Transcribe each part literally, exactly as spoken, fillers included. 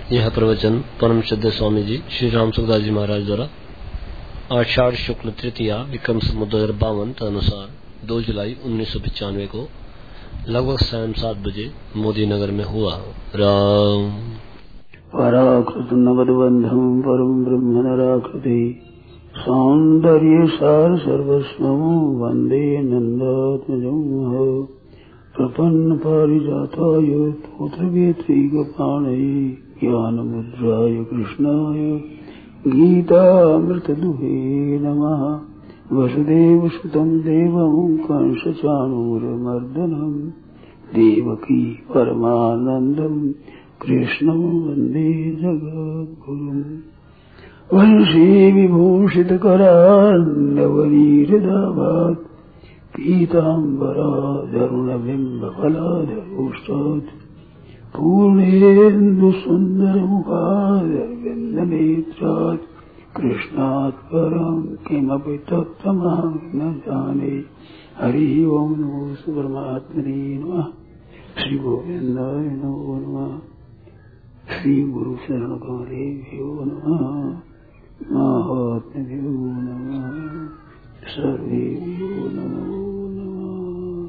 यह प्रवचन परम श्रद्धेय स्वामी जी श्री राम सुखदास जी महाराज द्वारा आषाढ़ शुक्ल तृतीया विक्रम संवत दो हजार बावन अनुसार दो जुलाई उन्नीस सौ पचानवे को लगभग शाम सात बजे मोदी नगर में हुआ। राम पराकृत नवदबंधम परम ब्रह्म नराकृति सौंदर्य सार सर्वस्वं वंदे नंदात्मजं प्रपन्न पारिजाताय पुत्रवेत्रैकपाणये ज्ञानमुद्राय कृष्णाय गीतामृतदुहे नमः। वसुदेवसुतं देवं कंसचाणूरमर्दनं देवकी परमानन्दं कृष्णं वन्दे जगद्गुरुम्। वंशी विभूषितकरान्नवनीहृदाभात् पीताम्बरादरुणबिम्बफलादरोष्टात् पूर्णेन्दुसुन्दरमुखादरविन्दनेत्रात् कृष्णात् परं किमपि तत्त्वमहं न जाने। हरि ओं नमो परमात्मने नमः। श्री गोविन्दाय नमो नमः। श्री गुरु शरण कमलेभ्यो नमः। महात्म्यो नमः। सर्वेभ्यो नमो नमः।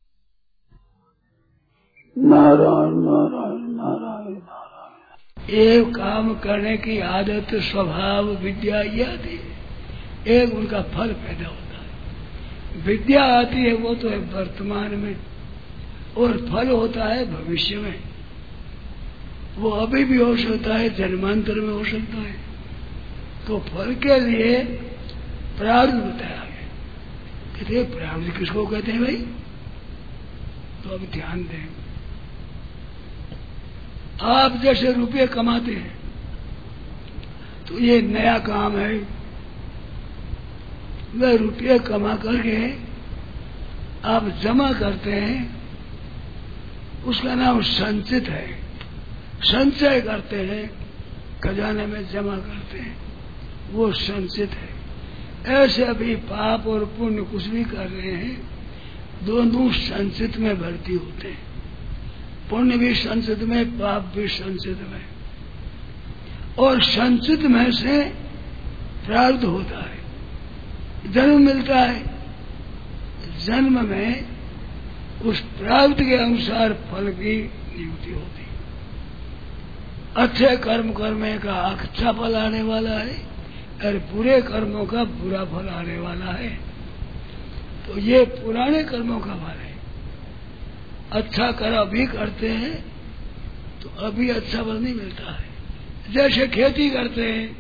नारायण नारायण नारायण नारायण। एक काम करने की आदत, स्वभाव, विद्या ये आती है, एक उनका फल पैदा होता है। विद्या आती है वो तो है वर्तमान में, और फल होता है भविष्य में। वो अभी भी हो सकता है, जन्मांतर में हो सकता है। तो फल के लिए प्रारब्ध बताया गया। कहते हैं प्रारब्ध किसको कहते हैं भाई? तो अब ध्यान दें। आप जैसे रुपये कमाते हैं तो ये नया काम है। वह रुपये कमा करके आप जमा करते हैं, उसका नाम संचित है। संचय करते हैं, खजाने में जमा करते हैं, वो संचित है। ऐसे अभी पाप और पुण्य कुछ भी कर रहे हैं, दोनों संचित में भर्ती होते हैं। पुण्य भी संचित में, पाप भी संचित में। और संचित में से प्रारब्ध होता है, जन्म मिलता है। जन्म में उस प्रारब्ध के अनुसार फल की नियुक्ति होती है। अच्छे कर्म करने का अच्छा फल आने वाला है, और बुरे कर्मों का बुरा फल आने वाला है। तो ये पुराने कर्मों का फल है। अच्छा कर अभी करते हैं तो अभी अच्छा फल नहीं मिलता है। जैसे खेती करते हैं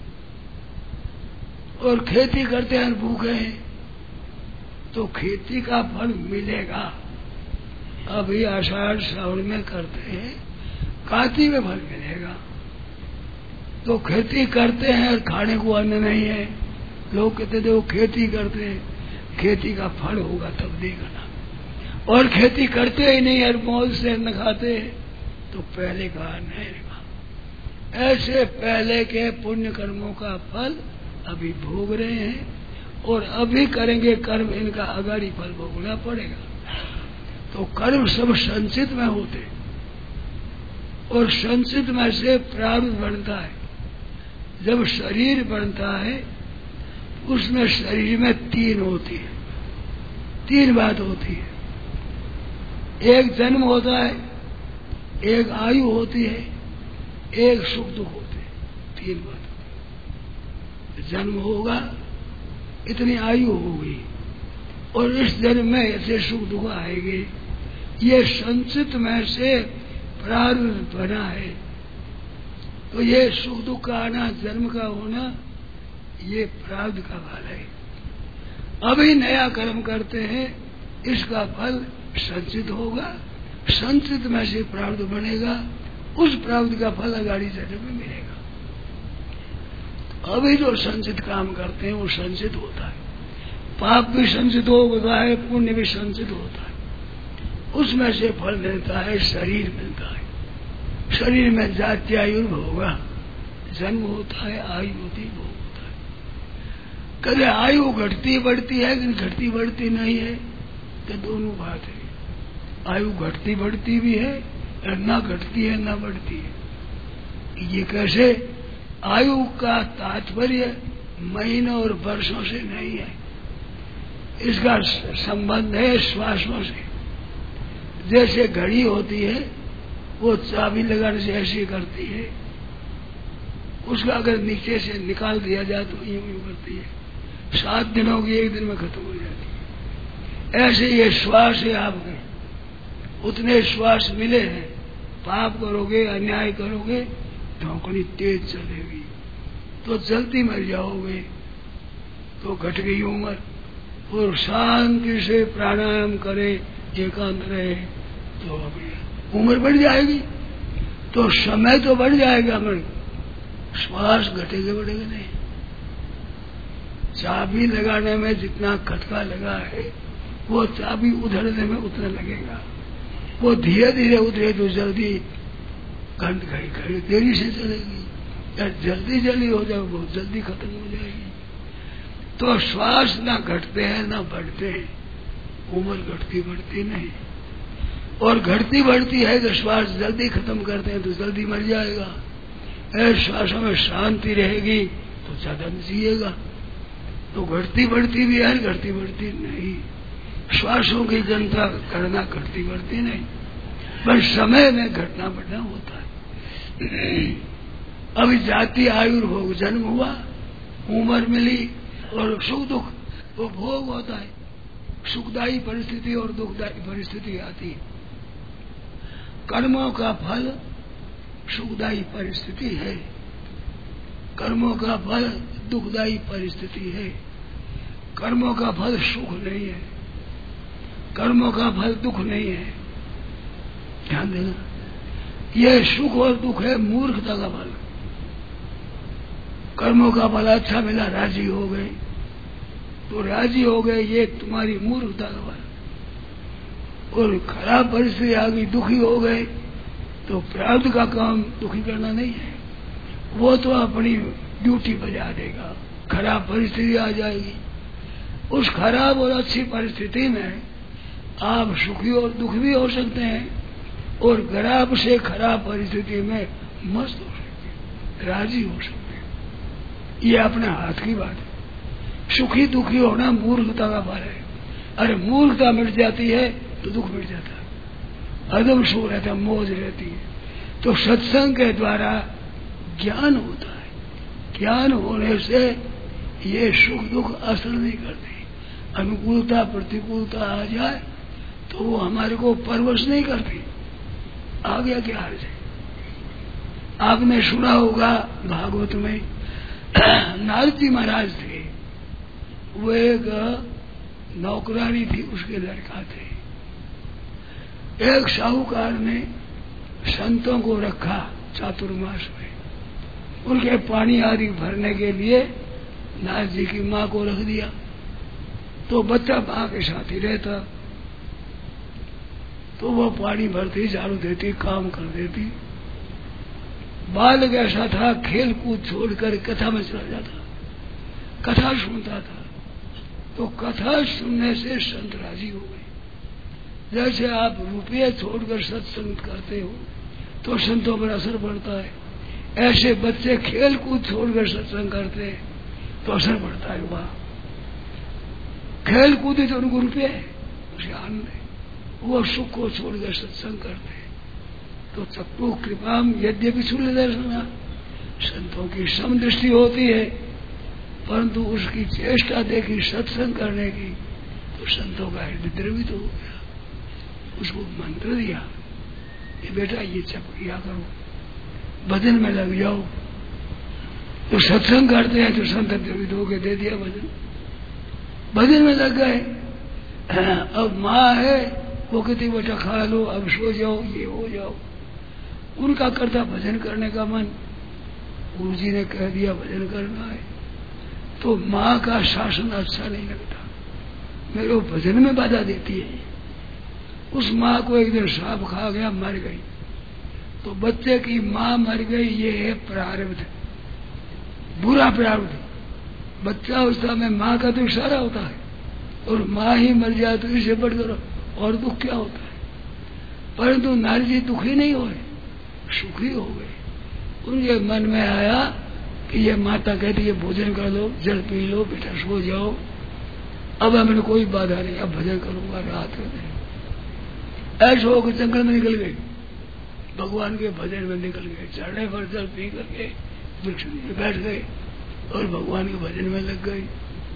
और खेती करते हैं भूखे हैं तो खेती का फल मिलेगा। अभी आषाढ़ श्रावण में करते हैं, कार्तिक में फल मिलेगा। तो खेती करते हैं और खाने को अन्न नहीं है। लोग कहते थे वो खेती करते हैं, खेती का फल होगा तब देखना। और खेती करते ही नहीं और मौज से अन्न खाते तो पहले का अन्न है। ऐसे पहले के पुण्य कर्मों का फल अभी भोग रहे हैं, और अभी करेंगे कर्म, इनका अगाड़ी फल भोगना पड़ेगा। तो कर्म सब संचित में होते, और संचित में से प्रारब्ध बनता है। जब शरीर बनता है उसमें शरीर में तीन होती है, तीन बात होती है। एक जन्म होता है, एक आयु होती है, एक सुख दुख होते हैं। तीन बात होती है। जन्म होगा, इतनी आयु होगी, और इस जन्म में ऐसे सुख दुख आएंगे। ये संचित में से प्रारब्ध बना है। तो ये सुख दुख का आना, जन्म का होना, ये प्रारब्ध का फल है। अभी नया कर्म करते हैं, इसका फल संचित होगा। संचित में से प्रारब्ध बनेगा, उस प्रारब्ध का फल अगाड़ी जन्म में मिलेगा। तो अभी जो संचित काम करते हैं वो संचित होता है। पाप भी संचित होता है, पुण्य भी संचित होता है। उसमें से फल मिलता है, शरीर मिलता है। शरीर में जात्यायुर्भोगा, जन्म होता है, आयु होती, भोग होता है। कभी आयु घटती बढ़ती है कि घटती बढ़ती नहीं है, तो दोनों बात है। आयु घटती बढ़ती भी है और न घटती है न बढ़ती है। ये कैसे? आयु का तात्पर्य महीनों और वर्षों से नहीं है, इसका संबंध है श्वासों से। जैसे घड़ी होती है वो चाबी लगाने से ऐसी करती है, उसका अगर नीचे से निकाल दिया जाए तो यूं यूं करती है, सात दिनों की एक दिन में खत्म हो जाती है। ऐसे ये श्वास है आपके, उतने श्वास मिले हैं, पाप करोगे अन्याय करोगे धोकनी तेज चलेगी तो जल्दी मर जाओगे, तो घट गई उम्र। और शांति से प्राणायाम करे, एकांत रहे तो उम्र बढ़ जाएगी, तो समय तो बढ़ जाएगा मगर श्वास घटेगा बढ़ेगा नहीं। चाबी लगाने में जितना खटका लगा है वो चाबी उधरने में उतना लगेगा, वो धीरे धीरे उधरे तो जल्दी घंट घड़ी घड़ी देरी से चलेगी, या जल्दी जल्दी हो जाए बहुत जल्दी खत्म हो जाएगी। तो श्वास ना घटते हैं ना बढ़ते हैं, उम्र घटती बढ़ती नहीं। और घटती बढ़ती है कि श्वास जल्दी खत्म करते हैं तो जल्दी मर जाएगा। ऐसे श्वासों में शांति रहेगी तो ज्यादा जिएगा। तो घटती बढ़ती भी है, घटती बढ़ती नहीं। श्वासों की जनता करना घटती बढ़ती नहीं, बस समय में घटना बढ़ना होता है। अभी जाति आयुर्भोग, जन्म हुआ, उम्र मिली और सुख दुख वो भोग होता है। सुखदायी परिस्थिति और दुखदायी परिस्थिति आती है। कर्मों का फल सुखदायी परिस्थिति है, कर्मों का फल दुखदायी परिस्थिति है। कर्मों का फल सुख नहीं है, कर्मों का फल दुख नहीं है। ध्यान देना, यह सुख और दुख है मूर्खता का फल। कर्मों का फल अच्छा मिला, राजी हो गए तो राजी हो गए, ये तुम्हारी मूर्खता का फल। और खराब परिस्थिति आ गई, दुखी हो गए तो प्रारब्ध का काम दुखी करना नहीं है, वो तो अपनी ड्यूटी बजा देगा। खराब परिस्थिति आ जाएगी, उस खराब और अच्छी परिस्थिति में आप सुखी और दुखी भी हो सकते हैं, और खराब से खराब परिस्थिति में मस्त हो सकते हैं, राजी हो सकते हैं। ये अपने हाथ की बात है। सुखी दुखी होना मूर्खता का फल है। अरे मूर्खता मिट जाती है तो दुख मिट जाता है, अदम सुख रहता है, मौज रहती है। तो सत्संग के द्वारा ज्ञान होता है, ज्ञान होने से ये सुख दुख असर नहीं करते। अनुकूलता प्रतिकूलता आ जाए तो वो हमारे को परवश नहीं करती। आ गया क्या हाल है? आपने सुना होगा भागवत में नारद जी महाराज थे, वो एक नौकरानी थी, उसके लड़का थे। एक साहूकार ने संतों को रखा चातुर्मास में, उनके पानी आदि भरने के लिए नारद जी की माँ को रख दिया। तो बच्चा माँ के साथ ही रहता, तो वो पानी भरती, झाड़ू देती, काम कर देती। बालक ऐसा था, खेल कूद छोड़कर कथा में चला जाता, कथा सुनता था। तो कथा सुनने से संत राजी हो गए। जैसे आप रुपये छोड़कर सत्संग करते हो तो संतों पर असर पड़ता है, ऐसे बच्चे खेल कूद छोड़कर सत्संग करते हैं तो असर पड़ता है। वहां खेल कूद तो उनको रुपये है, उसे आनंद है, वो सुख को छोड़कर सत्संग करते हैं। तो चक्कु कृपाम यद्यपि शून्य दर्शना, संतों की समदृष्टि होती है, परंतु उसकी चेष्टा देखी सत्संग करने की तो संतों का हृदय द्रवित हो गया। उसको मंत्र दिया कि बेटा ये जप किया करो, भजन में लग जाओ। तो सत्संग करते हैं तो संत द्रवित होकर दे दिया भजन, भजन में लग गए। अब माँ है वो कहती बेटा खा लो, अब सो जाओ, ये हो जाओ। उनका करता भजन करने का मन, गुरु जी ने कह दिया भजन करना है, तो माँ का शासन अच्छा नहीं लगता, मेरे को भजन में बाधा देती है। उस माँ को एक दिन सांप खा गया, मर गई। तो बच्चे की माँ मर गई, ये है प्रारब्ध, बुरा प्रारब्ध। बच्चा अवस्था में माँ का तो इशारा होता है, और माँ ही मर जाए तो इसे बढ़कर और दुख क्या होता है। परंतु नारद जी दुखी नहीं हुए, सुखी हो गए। उनके मन में आया कि ये माता कहती है भोजन कर लो, जल पी लो, बेटा सो जाओ, अब हमें कोई बाधा नहीं, अब भजन करूंगा रात में। ऐसे होकर जंगल में निकल गए, भगवान के भजन में निकल गए, चढ़ने पर जल पी करके वृक्ष में बैठ गए और भगवान के भजन में लग गए।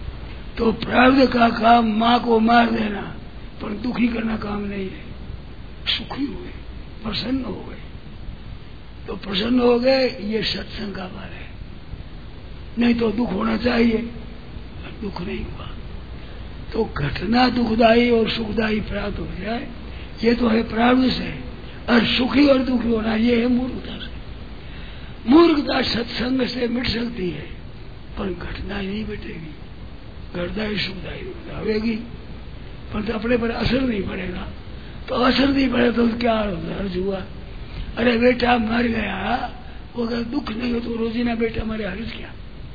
तो प्रारब्ध का काम माँ को मार देना पर दुखी करना काम नहीं है। सुखी हुए, प्रसन्न हो गए, तो प्रसन्न हो गए, ये सत्संग का फल है। नहीं तो दुख होना चाहिए, दुख नहीं हुआ। तो घटना दुखदायी और सुखदायी प्राप्त हो जाए, ये तो है प्रारब्ध से। और सुखी और दुखी होना ये है मूर्खता से। मूर्खता सत्संग से मिट सकती है पर घटना ही नहीं मिटेगी। घटनाई सुखदायी आवेगी पर तो अपने पर असर नहीं पड़ेगा। तो असर नहीं पड़े तो क्या अर्ज हुआ? अरे बेटा मर गया, वो अगर दुख नहीं हो तो रोजीना बेटा मरे, हर्ज क्या?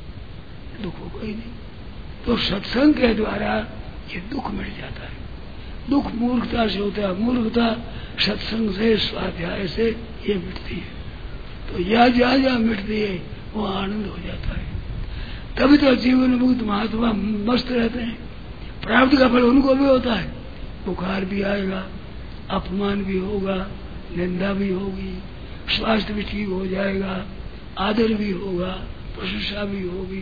दुख हो कोई नहीं। तो सत्संग के द्वारा ये दुख मिट जाता है। दुख मूर्खता से होता है, मूर्खता सत्संग से, स्वाध्याय से ये मिटती है। तो यह जहाँ जहाँ मिटती है वो आनंद हो जाता है। तभी तो जीवन मुक्त महात्मा मस्त रहते हैं। प्राप्त का फल उनको भी होता है, बुखार भी आएगा, अपमान भी होगा, निंदा भी होगी, स्वास्थ्य भी ठीक हो जाएगा, आदर भी होगा, प्रशंसा भी होगी।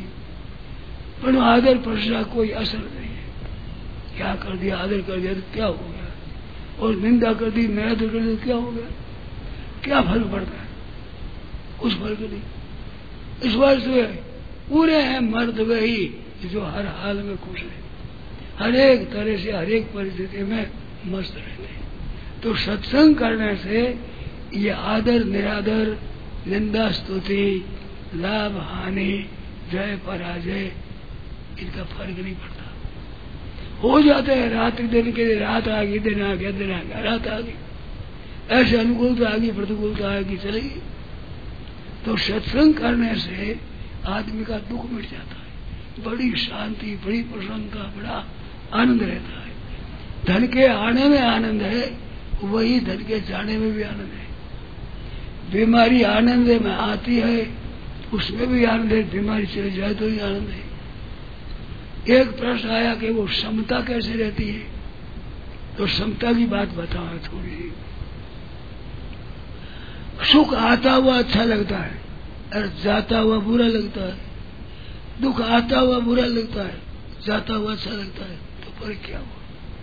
पर आदर प्रशंसा कोई असर नहीं है। क्या कर दिया, आदर कर दिया तो क्या हो गया, और निंदा कर दी, निरादर कर दिया तो क्या हो गया? क्या फर्क पड़ता है? उस फर्क नहीं। इस बार तो पूरे हैं मर्द वही जो हर हाल में खुश है, हर एक तरह से, हर एक परिस्थिति में मस्त रहते हैं। तो सत्संग करने से ये आदर निरादर, निंदा स्तुति, लाभ हानि, जय पराजय, इनका फर्क नहीं पड़ता। हो जाते हैं रात दिन के लिए, रात आ गई, दिन आ गया, दिन आ गया, रात आ गई, ऐसे अनुकूलता आ गई, प्रतिकूलता आएगी, चलेगी। तो सत्संग करने से आदमी का दुख मिट जाता है, बड़ी शांति, बड़ी प्रसन्नता, बड़ा आनंद रहता है। धन के आने में आनंद है, वही धन के जाने में भी आनंद है। बीमारी आनंद में आती है, उसमें भी आनंद है, बीमारी चली जाए तो ही आनंद है। एक प्रश्न आया कि वो समता कैसे रहती है, तो समता की बात बताओ थोड़ी। सुख आता हुआ अच्छा लगता है और जाता हुआ बुरा लगता है, दुख आता हुआ बुरा लगता है, जाता हुआ अच्छा लगता है, तो पर क्या हुआ?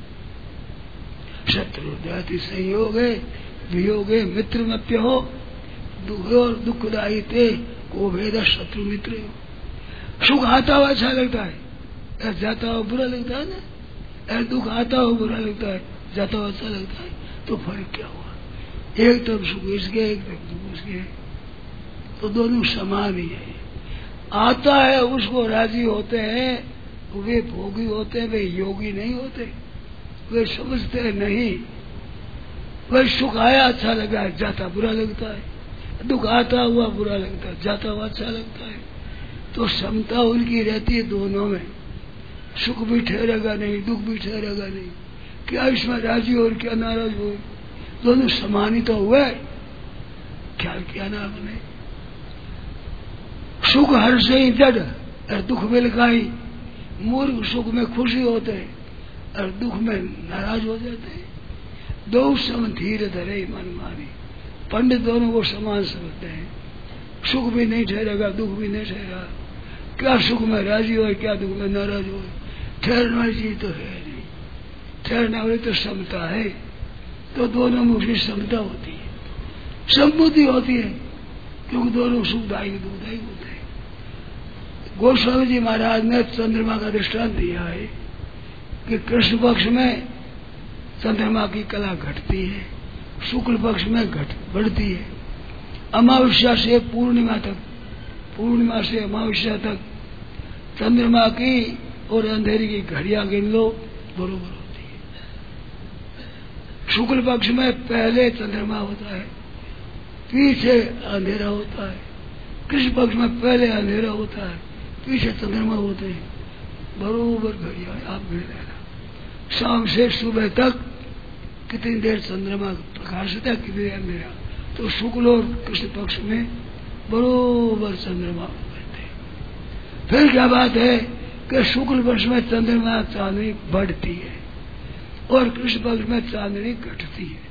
शत्रु जाति संयोग है, वियोग है, मित्र मप्य हो, दुख और दुखदायी थे को भेद शत्रु मित्र हो। सुख आता हुआ अच्छा लगता है, जाता हुआ बुरा लगता है ना, दुख आता हुआ बुरा लगता है, जाता हुआ अच्छा लगता है, तो फर्क क्या हुआ? एक तरफ सुख इसके, एक तरफ दुख उसके, तो दोनों समान ही है। आता है उसको राजी होते हैं, वे भोगी होते हैं, वे योगी नहीं होते, वे समझते नहीं। वह सुख आया अच्छा लगा, जाता बुरा लगता है, दुख आता हुआ बुरा लगता है, जाता हुआ अच्छा लगता है। तो समता उनकी रहती है दोनों में, सुख भी ठहरेगा नहीं, दुख भी ठहरेगा नहीं। क्या इसमें राजी हो और क्या नाराज हो, दोनों समान ही तो हुए। ख्याल किया ना आपने? सुख हर से ही जड़ और दुख मिलकाई। मूर्ख सुख में खुशी होते और दुख में नाराज हो जाते। दो सम धीर धरे मन मानी। पंडित दोनों को समान समझते हैं। सुख भी नहीं ठहरेगा, दुख भी नहीं ठहरेगा। क्या सुख में राजी हो, क्या दुख में नाराज हो। ठहरने वाली चीज तो है नहीं, ठहरने वाली तो समता है। तो दोनों में उसकी समता होती है, सम्मुति होती है, क्योंकि दोनों सुखदायी दुखदायी होते हैं। गोस्वामी जी महाराज ने चंद्रमा का दृष्टांत दिया है कि कृष्ण पक्ष में चंद्रमा की कला घटती है, शुक्ल पक्ष में घट बढ़ती है। अमावस्या से पूर्णिमा तक, पूर्णिमा से अमावस्या तक चंद्रमा की और अंधेरी की घड़ियां गिन लो, बरोबर होती है। शुक्ल पक्ष में पहले चंद्रमा होता है, पीछे अंधेरा होता है। कृष्ण पक्ष में पहले अंधेरा होता है, पीछे चंद्रमा होते हैं। बरोबर घड़ियां आप गिन लेना। शाम से सुबह तक कितनी देर चंद्रमा प्रकाश था, कितनी देर अंधेरा। तो शुक्ल और कृष्ण पक्ष में बरोबर चंद्रमा बनते। फिर क्या बात है कि शुक्ल पक्ष में चंद्रमा चांदनी बढ़ती है और कृष्ण पक्ष में चांदनी घटती है।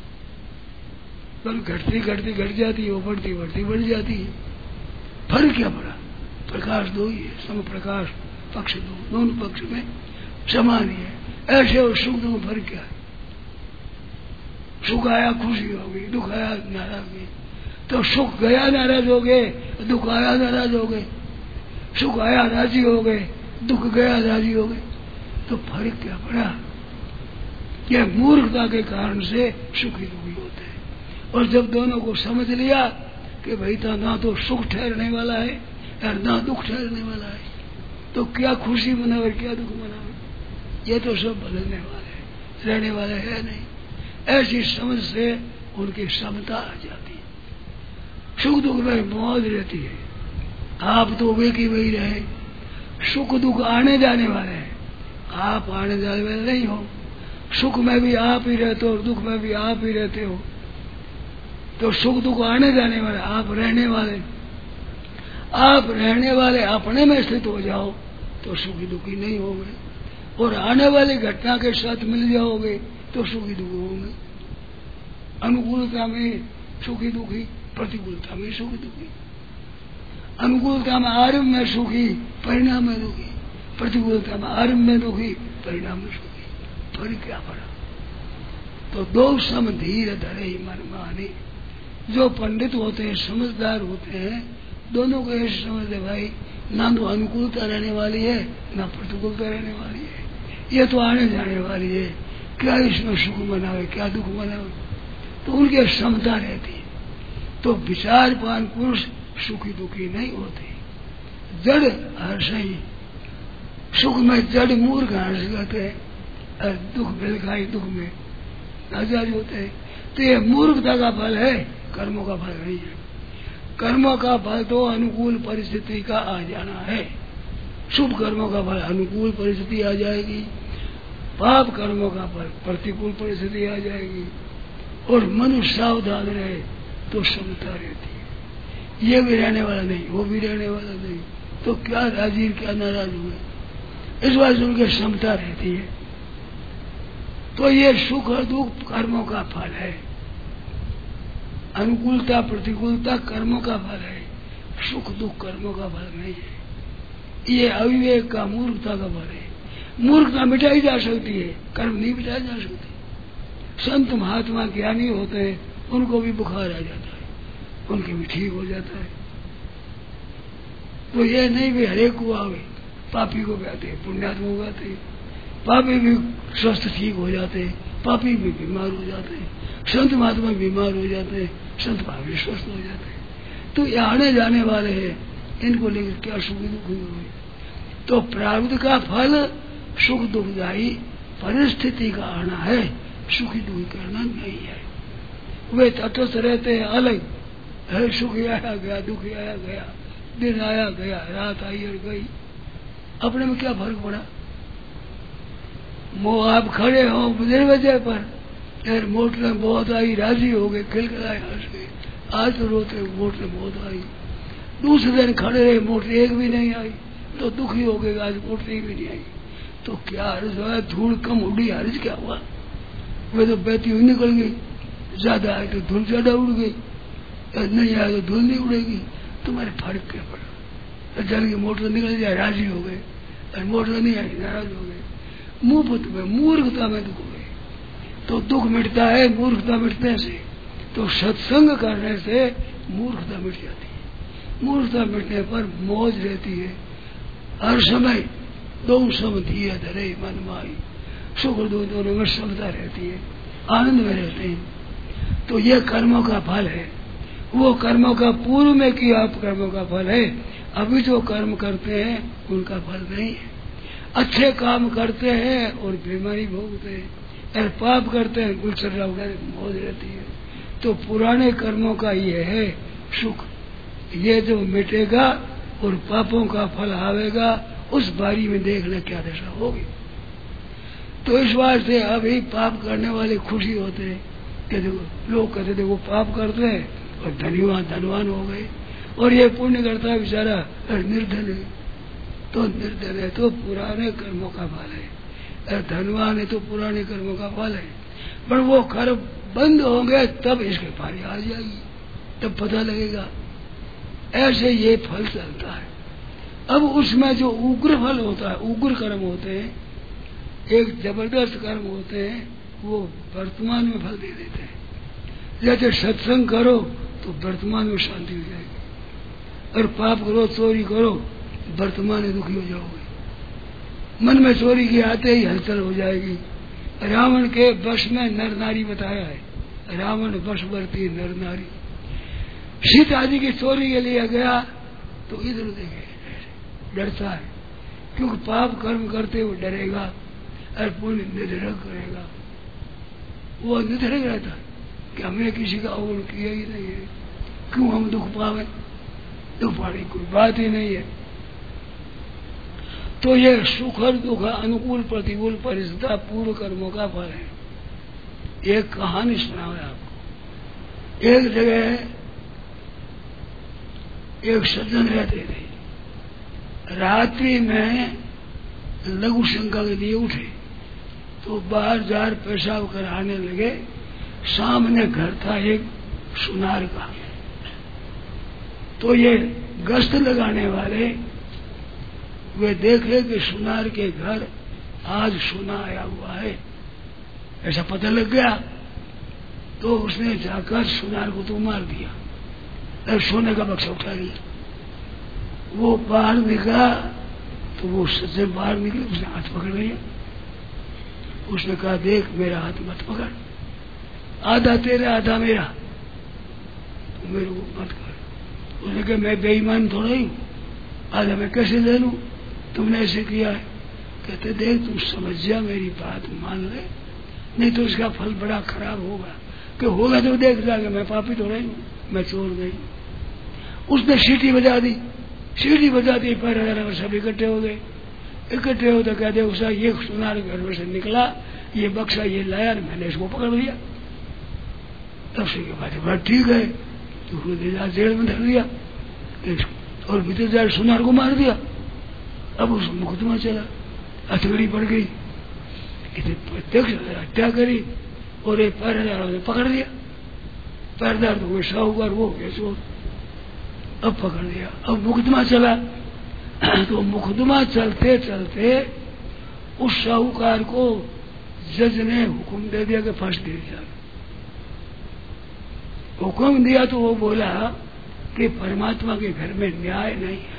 पर घटती घटती घट जाती है, वो बढ़ती बढ़ती बढ़ जाती है। फर्क क्या पड़ा? प्रकाश दो ही है, सम प्रकाश पक्ष दो, दोनों पक्ष में समान ही है। ऐसे और सुख दुख फर्क क्या है? सुख आया खुशी हो गई, दुख आया नाराजगी। तो सुख गया नाराज हो गए, दुख आया नाराज हो गए। सुख आया राजी हो गए, दुख गया राजी हो गए। तो फर्क क्या पड़ा? यह मूर्खता के कारण से सुखी दुखी होते हैं। और जब दोनों को समझ लिया कि भाई तो ना तो सुख ठहरने वाला है और ना दुख ठहरने वाला है, तो क्या खुशी मनावे क्या दुख मनावे? ये तो सब बदलने वाले हैं, रहने वाले है नहीं। ऐसी समझ से उनकी समता आ जाती है। सुख दुख में मौज रहती है। आप तो वे की वही रहे। सुख दुख आने जाने वाले हैं, आप आने जाने वाले नहीं हो। सुख में भी आप ही रहते हो और दुख में भी आप ही रहते हो। तो सुख दुख आने जाने वाले, आप रहने वाले। आप रहने वाले अपने में स्थित हो जाओ तो सुखी दुखी नहीं होंगे, और आने वाली घटना के साथ मिल जाओगे तो सुखी दुखी होंगे। अनुकूलता में सुखी दुखी, प्रतिकूलता में सुखी दुखी। अनुकूलता में आरंभ में सुखी, परिणाम में दुखी। प्रतिकूलता में आरंभ में दुखी, परिणाम में सुखी। फर्क क्या पड़ा? तो दो सम धीर धरे ही मन माने। जो पंडित होते हैं, समझदार होते हैं, दोनों को ऐसे समझते भाई ना तो अनुकूलता रहने वाली है ना प्रतिकूलता रहने वाली है। ये तो आने जाने वाली है। क्या इसमें सुख मनावे क्या दुख मनावे? तो उनकी क्षमता रहती है। तो विचारवान पुरुष सुखी दुखी नहीं होते। जड़ हर्ष ही, सुख में जड़ मूर्ख हर्ष जाते हैं और दुख बेलखाई दुख में आजादी होते हैं। तो ये मूर्खता का फल है, कर्मों का फल नहीं है। कर्मों का फल तो अनुकूल परिस्थिति का आ जाना है। शुभ कर्मों का फल अनुकूल परिस्थिति आ जाएगी, पाप कर्मों का फल प्रतिकूल परिस्थिति आ जाएगी। और मनुष्य सावधान रहे तो समता रहती है। ये भी रहने वाला नहीं, वो भी रहने वाला नहीं, तो क्या राजी क्या नाराज हुए? इस बात से उनकी समता रहती है। तो ये सुख और दुख कर्मों का फल है। अनुकूलता प्रतिकूलता कर्मों का फल है, सुख दुख कर्मों का फल नहीं है। ये अविवेक का, मूर्खता का फल है। मूर्खता मिटाई जा सकती है, कर्म नहीं मिटाई जा सकती। संत महात्मा ज्ञानी होते हैं, उनको भी बुखार आ जाता है, उनके भी ठीक हो जाता है। तो ये नहीं भी हरेक को आवे, पापी को भी आते, पुण्यात्मा को आते। पापी भी स्वस्थ ठीक हो जाते हैं, पापी भी बीमार हो जाते हैं। संत महात्मा बीमार हो जाते हैं, संत भावी स्वस्थ हो जाते हैं। तो ये आने जाने वाले हैं, इनको लेकर क्या सुख दुख हुई? तो प्रारब्ध का फल सुख दुखदायी परिस्थिति का आना है, सुखी दुखी करना नहीं है। वे तटस्थ रहते हैं, अलग है। सुख आया गया, दुख आया गया, दिन आया गया, रात आई और गई। अपने में क्या फर्क पड़ा? वो आप खड़े हो दरवाजे पर, यार मोटर बहुत आई, राजी हो गए, खिलखिलाए हंस गए। आज तो रोते मोटर बहुत आई। दूसरे दिन खड़े रहे, मोटर एक भी नहीं आई, तो दुखी हो गए, आज मोटर एक भी नहीं आई। तो क्या हर्ष हुआ? धूल कम उड़ी, हर्ष क्या हुआ? वे तो बहती हुई निकल गई। ज्यादा आई तो धूल ज्यादा उड़ गई, नहीं आए तो धूल नहीं उड़ेगी। तुम्हारे फर्क क्या पड़ा? जल की मोटर निकल जाए, राजी हो गए, और मोटर नहीं आई, नाराज हो गए। मुफ्त में, मूर्खता में दुख हुए। तो दुख मिटता है मूर्खता मिटने से। तो सत्संग करने से मूर्खता मिट जाती है। मूर्खता मिटने पर मौज रहती है हर समय। दो सम धीरे धरे मन माई, सुख दुख दोनों में समता रहती है, आनंद में रहते हैं। तो यह कर्मों का फल है। वो कर्मों का पूर्व में किया आप कर्मों का फल है। अभी जो कर्म करते हैं उनका फल नहीं है। अच्छे काम करते हैं और बीमारी भोगते हैं, और पाप करते हैं गुलसर्रा वगैरह मौज रहती है। तो पुराने कर्मों का ये है सुख, ये जो मिटेगा और पापों का फल आवेगा, उस बारी में देखना क्या दशा होगी। तो इस बात से अभी पाप करने वाले खुशी होते हैं कि देखो, लोग कहते देखो पाप करते हैं और धनीवान धनवान हो गए, और ये पुण्य करता बेचारा निर्धन है, तो निर्धन है तो पुराने कर्मों का फल है, और धनवान है तो पुराने कर्मों का फल है। पर वो कर्म बंद होंगे तब इसके पारी आ जाएगी, तब पता लगेगा। ऐसे ये फल चलता है। अब उसमें जो उग्र फल होता है, उग्र कर्म होते हैं, एक जबरदस्त कर्म होते हैं, वो वर्तमान में फल दे देते हैं। जैसे सत्संग करो तो वर्तमान में शांति हो जाएगी, और पाप करो, चोरी करो, वर्तमान में दुखी हो जाओगे। मन में चोरी की आते ही हलचल हो जाएगी। रावण के वश में नर नारी बताया है, रावण वशवर्ती नर नारी। सीता जी की चोरी के लिए गया तो इधर देखे डरता है, क्योंकि पाप कर्म करते हुए डरेगा और पुण्य निधड़क करेगा। वो निधड़क रहता है कि हमने किसी का अवगुण किया ही नहीं है, क्यों हम दुख पावे, दुख पाने कोई बात ही नहीं है। तो ये सुख और दुख अनुकूल प्रतिकूल परिस्थिति पूर्व कर्मों का फल है। एक कहानी सुनाओ आपको। एक जगह एक सज्जन रहते थे, रात्रि में लघु शंका के लिए उठे तो बाहर जार पेशाब कराने लगे। सामने घर था एक सुनार का, तो ये गश्त लगाने वाले वे देखे कि सुनार के घर आज सोना आया हुआ है, ऐसा पता लग गया। तो उसने जाकर सुनार को तो मार दिया और सोने का बक्सा उठा लिया। वो बाहर निकला तो वो सज्जन बाहर निकले, उसने हाथ पकड़ लिया। उसने कहा, देख मेरा हाथ मत पकड़, आधा तेरा आधा मेरा, तो मेरे को मत कर। उसने कहा, मैं बेईमान थोड़ा ही हूँ, आधा मैं कैसे ले लूं, तुमने ऐसे किया है। कहते, देख तू समझ जा, मेरी बात मान ले, नहीं तो इसका फल बड़ा खराब होगा। कि होगा तो देख जाके, मैं पापी तो रही हूँ, मैं चोर नहीं। उसने सीटी बजा दी, सीटी बजा दी, पैर हजार सब इकट्ठे हो गए। इकट्ठे हो तो कहते, उसा ये सुनार घर में से निकला, ये बक्सा ये लाया, मैंने इसको पकड़ लिया। तब से के बाद बात ठीक है, तो जेल में धर दिया और भीतर जाकर सुनार को मार दिया। अब उस मुकदमा चला, हथकड़ी पड़ गई, प्रत्यक्ष हत्या करी और एक पैरदार ने पकड़ लिया। पैरदार तो कोई साहूकार, वो हो गया चोर, अब पकड़ लिया। अब मुकदमा चला, तो मुकदमा चलते चलते उस साहूकार को जज ने हुक्म दे दिया कि फांसी दे दिया। हुक्म दिया तो वो बोला कि परमात्मा के घर में न्याय नहीं है।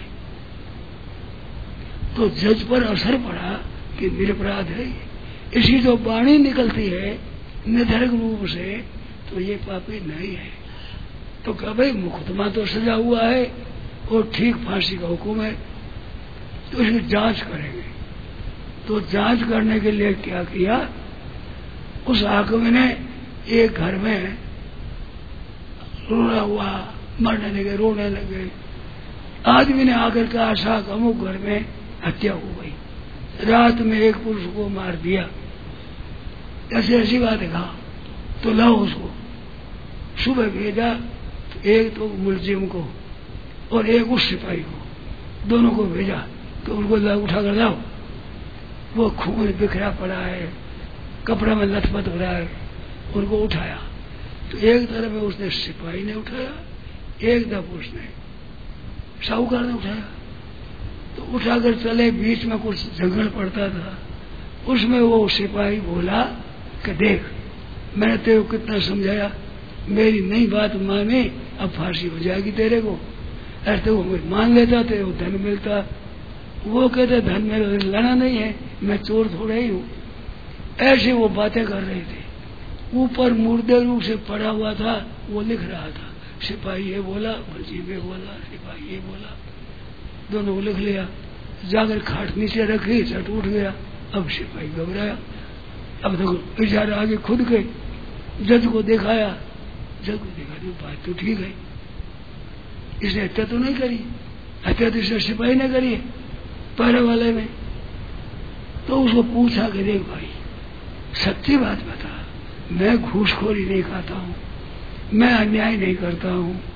तो जज पर असर पड़ा कि निरपराध है, इसी जो वाणी निकलती है निधड़क रूप से, तो ये पापी नहीं है। तो कहा, भाई मुकदमा तो सजा हुआ है और ठीक फांसी का हुक्म है, तो इसकी जांच करेंगे। तो जांच करने के लिए क्या किया, उस हाकिम ने एक घर में रोना हुआ, मरने लगे, रोने लगे। आदमी ने आकर कहा, साहब अमुक घर में हत्या हो गई, रात में एक पुरुष को मार दिया, ऐसी ऐसी बात है। कहा तो लाओ उसको। सुबह भेजा, तो एक तो मुलजिम को और एक उस सिपाही को, दोनों को भेजा तो उनको उठा कर लाओ। वो खून बिखरा पड़ा है, कपड़ा में लथपथ हो रहा है, उनको उठाया। तो एक तरफ में उसने सिपाही ने उठाया, एक तरफ उसने साहूकार ने उठाया। तो उठाकर चले, बीच में कुछ झगड़ पड़ता था, उसमें वो सिपाही बोला कि देख मैंने तेरे को कितना समझाया, मेरी नई बात माने, अब फांसी हो जाएगी तेरे को। अरे तो मान लेता, तेरे को धन मिलता। वो कहते, धन मेरे लाना नहीं है, मैं चोर थोड़ा ही हूँ। ऐसे वो बातें कर रहे थे। ऊपर मुर्दे रूप से पड़ा हुआ था, वो लिख रहा था। सिपाही ये बोला, मुलजिम ये बोला, सिपाही ये बोला, दोनों को लिख लिया। जाकर खाट नीचे रखी, चट उठ गया। अब सिपाही घबराया, अब तो बेचारा आगे खुद गए, जज को दिखाया। जज को देखा तो बात तो ठीक है, इसने हत्या तो नहीं करी, हत्या तो इसने सिपाही ने करी है, पहरे वाले ने। तो उसको पूछा कि देख भाई सच्ची बात बता, मैं घूसखोरी नहीं खाता हूँ, मैं अन्याय नहीं करता हूँ,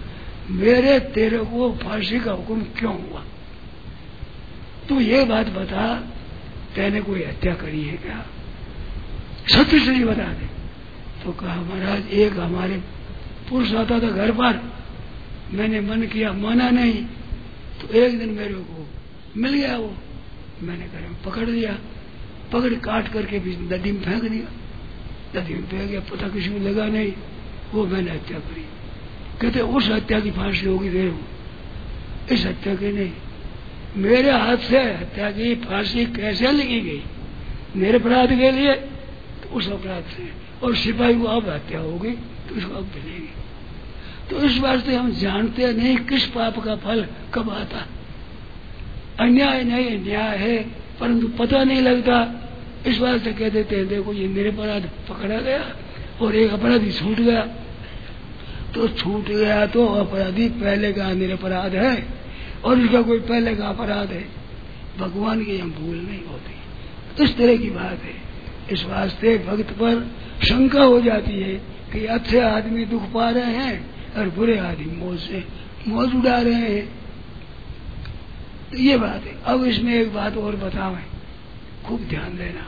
मेरे तेरे को फांसी का हुक्म क्यों हुआ? तू ये बात बता, तेने कोई हत्या करी है क्या? सत्य से ही बता दे। तो कहा महाराज एक हमारे पुरुष आता था घर पर, मैंने मन किया, माना नहीं, तो एक दिन मेरे को मिल गया वो, मैंने घर में पकड़ दिया, पकड़ काट करके भी नदी में फेंक दिया, नदी में फेंक गया, पता किसी को लगा नहीं, वो मैंने हत्या करी। कहते उस हत्या की फांसी होगी दे, इस हत्या की नहीं। मेरे हाथ से हत्या की फांसी कैसे लगी गई? मेरे अपराध के लिए, तो उस अपराध से, और सिपाही को अब हत्या होगी तो उसको अब मिलेगी। तो इस वास्ते हम जानते नहीं किस पाप का फल कब आता। अन्याय नहीं न्याय है, परंतु पता नहीं लगता, इस वास्ते कह देते हैं देखो ये निरपराध पकड़ा गया और एक अपराधी छूट गया। तो छूट गया तो अपराधी पहले का निरपराध है और इसका कोई पहले का अपराध है। भगवान की हम भूल नहीं होती, इस तरह की बात है। इस वास्ते भक्त पर शंका हो जाती है कि अच्छे आदमी दुख पा रहे हैं और बुरे आदमी मौज से मौज उड़ा रहे हैं। तो ये बात है। अब इसमें एक बात और बतावें, खूब ध्यान देना।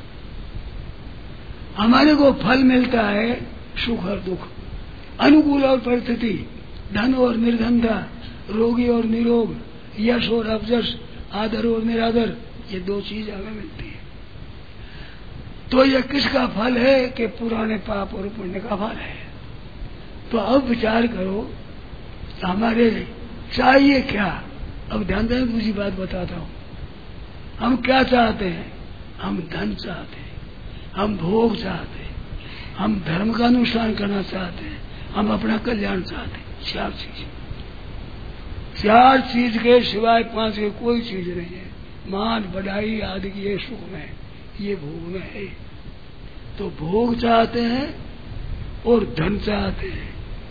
हमारे को फल मिलता है सुख और दुख, अनुकूल और परिस्थिति, धन और निर्धनता, रोगी और निरोग, यश और अवजस, आदर और निरादर, ये दो चीज हमें मिलती है। तो ये किसका फल है? कि पुराने पाप और पुण्य का फल है। तो अब विचार करो हमारे चाहिए क्या? अब ध्यान देना, दूसरी बात बताता हूँ। हम क्या चाहते हैं? हम धन चाहते हैं, हम भोग चाहते हैं, हम धर्म का अनुष्ठान करना चाहते हैं, हम अपना कल्याण चाहते हैं। चार चीज, चार चीज के सिवाय पांच के कोई चीज नहीं है। मान बढ़ाई आदि की ये सुख में, ये भोग में है। तो भोग चाहते हैं और धन चाहते हैं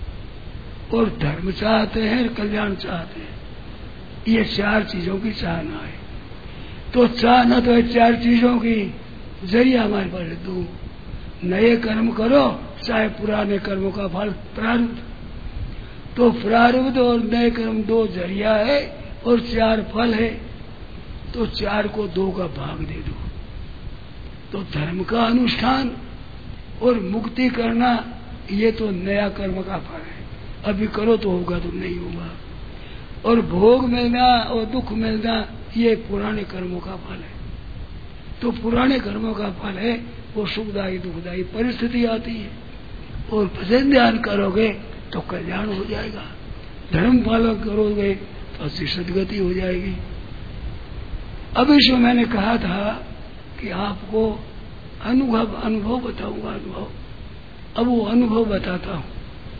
और धर्म चाहते हैं और कल्याण चाहते हैं। ये चार चीजों की चाहना है। तो चाहना तो है चार चीजों की, जरिया हमारे पास दो, नए कर्म करो चाहे पुराने कर्मों का फल प्रारब्ध। तो प्रारब्ध और नए कर्म दो जरिया है और चार फल है। तो चार को दो का भाग दे दो। तो धर्म का अनुष्ठान और मुक्ति करना ये तो नया कर्म का फल है, अभी करो तो होगा तो नहीं होगा। और भोग मिलना और दुख मिलना ये पुराने कर्मों का फल है। तो पुराने कर्मों का फल है वो सुखदायी दुखदायी परिस्थिति आती है। और भजन ध्यान करोगे तो कल्याण हो जाएगा, धर्म पालन करोगे तो अच्छी सदगति हो जाएगी। अब इसमें मैंने कहा था कि आपको अनुभव अनुभव बताऊंगा अनुभव। अब वो अनुभव बताता हूँ।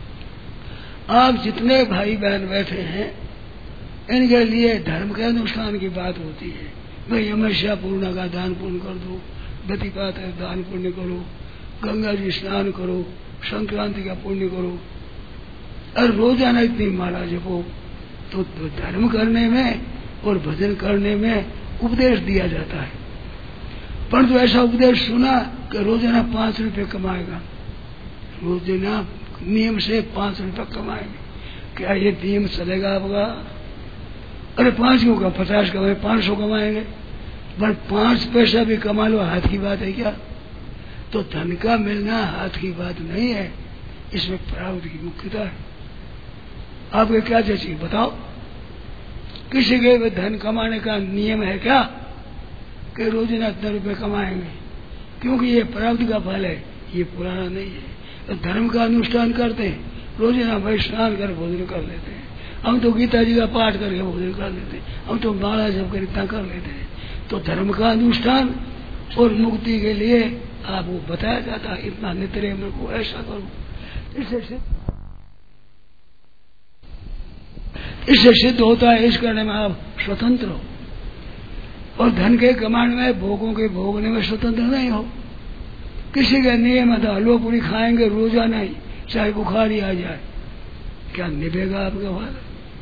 आप जितने भाई बहन बैठे हैं इनके लिए धर्म के अनुष्ठान की बात होती है। भाई हमेशा पूर्ण का दान पुण्य कर दो, व्यतिपात है दान पुण्य करो, गंगा जी स्नान करो, संक्रांति का पुण्य करो और रोजाना इतनी माला जपो। तो, तो धर्म करने में और भजन करने में उपदेश दिया जाता है। परंतु तो ऐसा उपदेश सुना कि रोजाना पांच रुपए कमाएगा, रोजाना नियम से पांच रुपए कमाएंगे, क्या ये नियम चलेगा आपका? अरे पांच क्यों का पचास कमाए, पांच सौ कमाएंगे, पर पांच पैसा भी कमा लो हाथ की बात है क्या? तो धन का मिलना हाथ की बात नहीं है, इसमें प्रारब्ध की मुख्यता है। आपके क्या चाहिए बताओ? किसी के भी धन कमाने का नियम है क्या कि रोजाना इतने रुपए कमाएंगे? क्योंकि ये प्रारब्ध का फल है, ये पुराना नहीं है। तो धर्म का अनुष्ठान करते हैं, रोजाना भाई स्नान कर भोजन कर लेते हैं, हम तो गीता जी का पाठ करके भोजन कर लेते हैं, हम तो माला जप कर इतना कर लेते हैं। तो धर्म का अनुष्ठान और मुक्ति के लिए आपको बताया जाता है इतना नित्य में को ऐसा करो। इससे इससे सिद्ध होता है इस करने में आप स्वतंत्र हो और धन के कमाने में भोगों के भोगने में स्वतंत्र नहीं हो। किसी का नियम था हलवा पूरी खाएंगे रोजाना ही, चाहे बुखार ही आ जाए, क्या निभेगा आपका भार?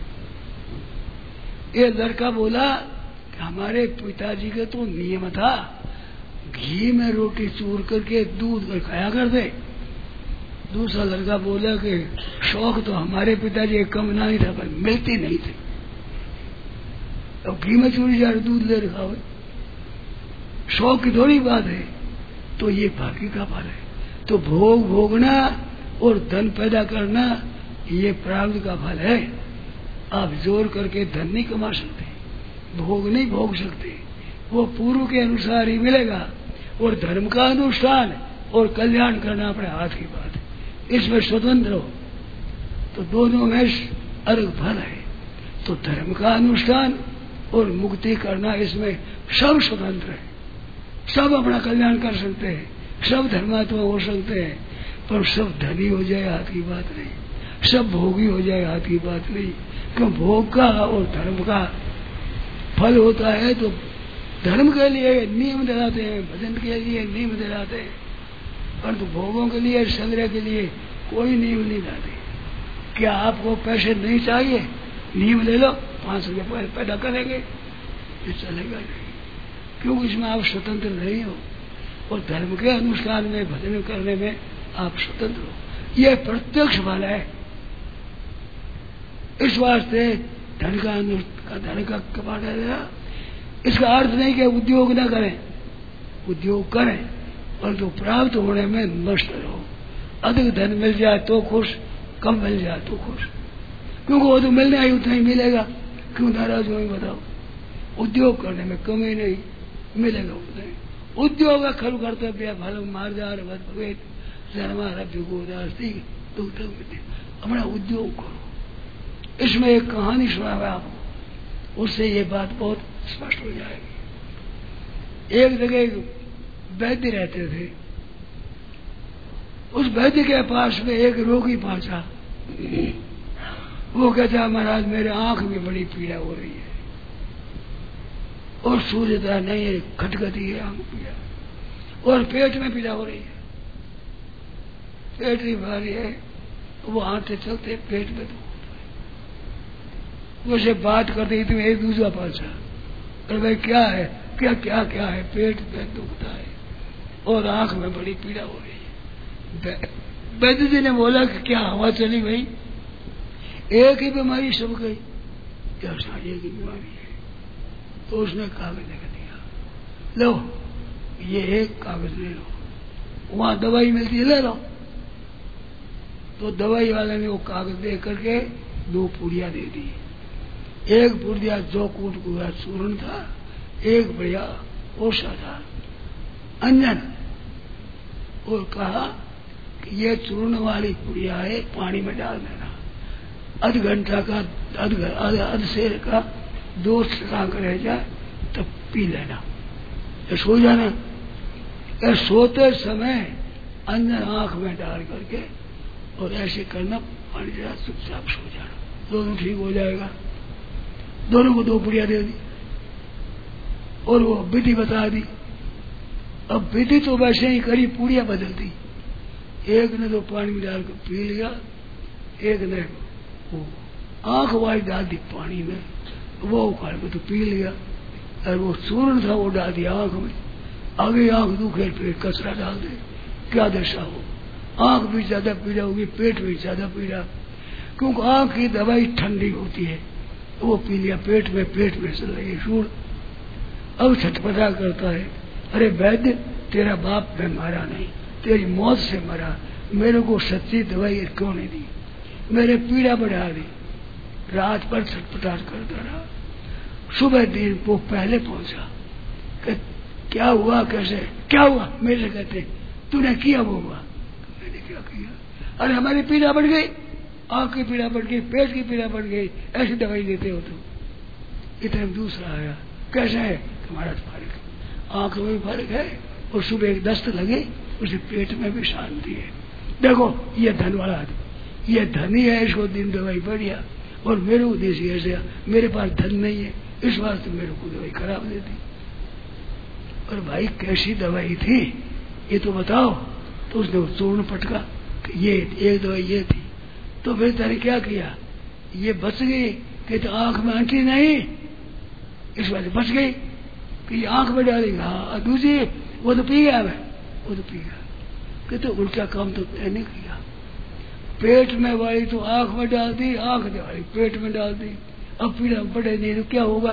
ये लड़का बोला कि हमारे पिताजी का तो नियम था घी में रोटी चूर करके दूध कर खाया करते, दूसरा लड़का बोला कि शौक तो हमारे पिताजी कम ना ही था पर मिलती नहीं थी। तो घी में चूरी जा दूध ले रखा हो, शौक की थोड़ी बात है। तो ये भाग्य का फल है। तो भोग भोगना और धन पैदा करना ये प्रारब्ध का फल है। आप जोर करके धन नहीं कमा सकते, भोग नहीं भोग सकते, वो पूर्व के अनुसार ही मिलेगा। और धर्म का अनुष्ठान और कल्याण करना अपने हाथ की बात है, इसमें स्वतंत्र हो तो दोनों में अलग फल है। तो धर्म का अनुष्ठान और मुक्ति करना इसमें सब स्वतंत्र है, सब अपना कल्याण कर सकते हैं, सब धर्मात्मा हो सकते हैं, पर सब धनी हो जाए हाथ की बात नहीं, सब भोगी हो जाए हाथ की बात नहीं। क्यों भोग का और धर्म का फल होता है तो धर्म के लिए नियम दिलाते हैं, भजन के लिए नियम दिलाते हैं, परंतु भोगों के लिए संग्रह के लिए कोई नियम नहीं लाते। क्या आपको पैसे नहीं चाहिए, नियम ले लो, पांच रुपये पैदा करेंगे, ये चलेगा नहीं, क्योंकि इसमें आप स्वतंत्र नहीं हो। और धर्म के अनुष्ठान में भजन करने में आप स्वतंत्र हो, यह प्रत्यक्ष फल है। इस वास्ते धन का धन का कपा देना, इसका अर्थ नहीं कि उद्योग न करें, उद्योग करें, परंतु तो प्राप्त होने में मस्त रहो। अधिक धन मिल जाए तो खुश, कम मिल जाए तो खुश, क्योंकि वो तो मिलना ही उतना ही मिलेगा। क्यों नाराज हो बताओ? उद्योग करने में कमी नहीं, मिलेगा उतना ही। उद्योग का खरु कर्तव्य फल मार्जार भगवत जन्मारभ्युगोदास्ती तो अपना उद्योग करो। इसमें एक कहानी सुना है आपको, उससे ये बात बहुत स्पष्ट हो जाएगी। एक जगह एक वैद्य रहते थे, उस वैद्य के पास में एक रोगी पहुंचा। वो कहता महाराज मेरे आंख में बड़ी पीड़ा हो रही है और सूर्यता नहीं है, खटखटी है आंख पीड़ा, और पेट में पीड़ा हो रही है, पेट ही भारी है, वो आंटे चलते पेट में दुख उसे बात करते तुम एक दूसरा पासा अरे भाई क्या है, क्या क्या क्या है, पेट में दुखता है और आंख में बड़ी पीड़ा हो रही है। वैद्य जी ने बोला कि क्या हवा चली गई, एक ही बीमारी सब गई, क्या सारी एक ही बीमारी है। तो उसने कागज लिख दिया, लो ये एक कागज ले लो, वहां दवाई मिलती है ले लो। तो दवाई वाले ने वो कागज दे करके दो पुड़िया दे दी, एक पुड़िया जो कूट कुआ चूर्ण था, एक बढ़िया ओसा था अंजन, और कहा कि ये चूर्ण वाली पुड़िया है, पानी में डाल देना, आध घंटा का आध शेर का दो टांक रह जाए तब पी लेना, ये सो जाना। ये सोते समय अंजन आंख में डाल करके और ऐसे करना, पानी जरा चुपचाप सो जाना, दोनों ठीक हो जाएगा। दोनों को दो पुड़िया दे दी और वो विधि बता दी। अब विधि तो वैसे ही करी, पुड़िया बदल दी। एक ने तो पानी में डालकर पी लिया, एक ने वो आंख वाली डाल दी पानी में, वो उखाड़ के तो पी लिया, और वो चूर्ण था वो डाल दिया आंख में। आगे आंख दुखे फिर कचरा डाल दे, क्या दशा हो, आंख भी ज्यादा पीड़ा होगी, पेट भी ज्यादा पीड़ा, क्योंकि आंख की दवाई ठंडी होती है, वो पी लिया पेट में, पेट में चल रही सूढ़। अब छटपटा करता है, अरे वैद्य तेरा बाप मैं मारा नहीं, तेरी मौत से मरा, मेरे को सच्ची दवाई क्यों नहीं दी, मेरे पीड़ा बढ़ा दी। रात पर छटपटाट करता रहा, सुबह दिन वो पहले पहुंचा कि क्या हुआ, कैसे क्या हुआ, मेरे कहते तूने किया वो हुआ, मैंने क्या किया, अरे हमारी पीड़ा बढ़ गई, आंख की पीड़ा बढ़ गई, पेट की पीड़ा बढ़ गई, ऐसी दवाई देते हो तुम। इतने दूसरा आया, कैसे है, तुम्हारा फर्क है, आंख में भी फर्क है और सुबह एक दस्त लगे, उसे पेट में भी शांति है। देखो ये धन वाला आदमी, ये धनी है, इसको दिन दवाई बढ़िया, और मेरे उद्देश्य ऐसे मेरे पास धन नहीं है, इस वास्ते मेरे को दवाई खराब दे दी। और भाई कैसी दवाई थी ये तो बताओ। तो उसने चूर्ण पटका कि ये एक दवाई ये थी। तो फिर तेने क्या किया, ये बच गई कि तो आंख में अंटी नहीं, इस वजह बच गई कि आंख में डालेगा। हाँ दूसरी वो तो पी गया, मैं वो तो पी गया कि तो उल्टा काम तो नहीं किया, पेट में वाली तो आंख में डाल दी, आंख में वाली पेट में डाल दी, अब पीड़ा बढ़े नहीं तो क्या होगा?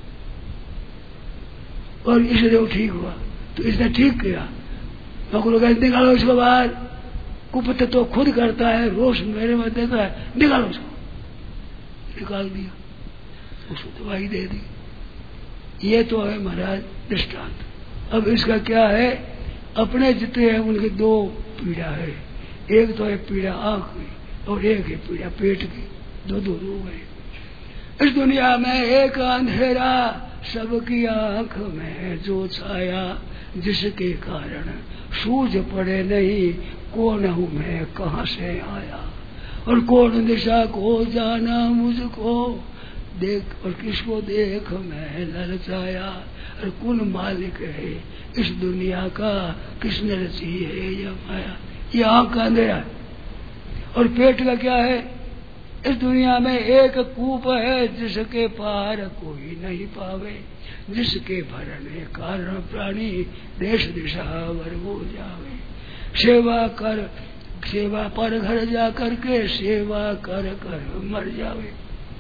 और इसलिए वो ठीक हुआ, तो इसने ठीक किया। नौकरों कहते निकालो इसको बाहर, कुपत तो खुद करता है, रोष मेरे में देता है, निकालो उसको। निकाल दिया, उसको दवाई दे दी। ये तो है महाराज दृष्टांत। अब इसका क्या है, अपने जितने हैं उनकी दो पीड़ा है, एक तो है पीड़ा आंख की और एक है पीड़ा पेट की, दो दो रोग है इस दुनिया में। एक अंधेरा सबकी आंख में जो छाया, जिसके कारण सूझ पड़े नहीं कौन हूँ मैं कहाँ से आया, और कौन दिशा को जाना मुझको देख, और किसको देख मैं ललचाया, और कौन मालिक है इस दुनिया का, किसने रची है यह माया। ये आंख का अंधेरा है। और पेट का क्या है, इस दुनिया में एक कूप है जिसके पार कोई नहीं पावे, जिसके भरने कारण प्राणी देश दिशा वर हो जावे। सेवा कर सेवा पर घर जा करके सेवा कर कर मर जावे।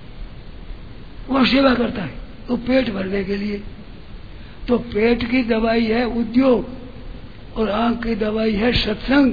वो सेवा करता है वो पेट भरने के लिए। तो पेट की दवाई है उद्योग और आंख की दवाई है सत्संग।